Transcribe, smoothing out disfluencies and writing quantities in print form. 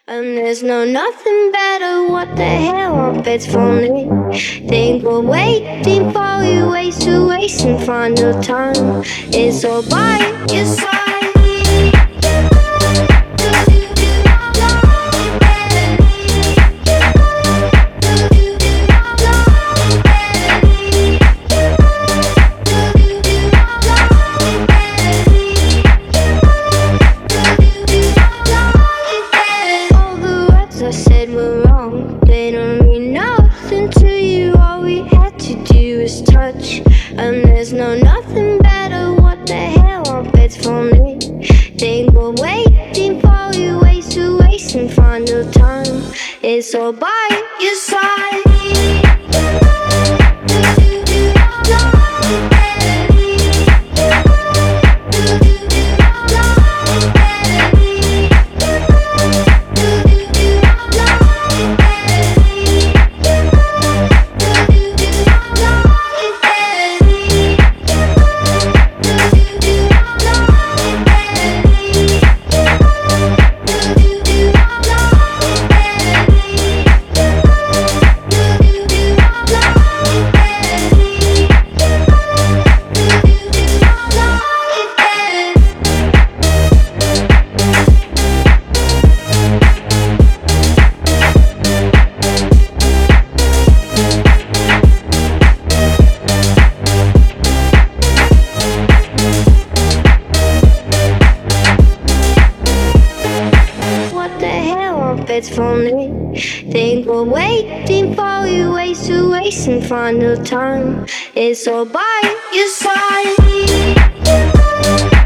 And there's no nothing better. What the hell? It's funny. Think we're waiting for you, wasting final time. It's all by your side. I said we're wrong, they don't mean nothing to you. All we had to do is touch, and there's no nothing better. What the hell? It's funny. Think we're waiting for you, wasting final time. It's all by your side. It's funny. Think we're waiting for you, wasting final time. It's all by your side.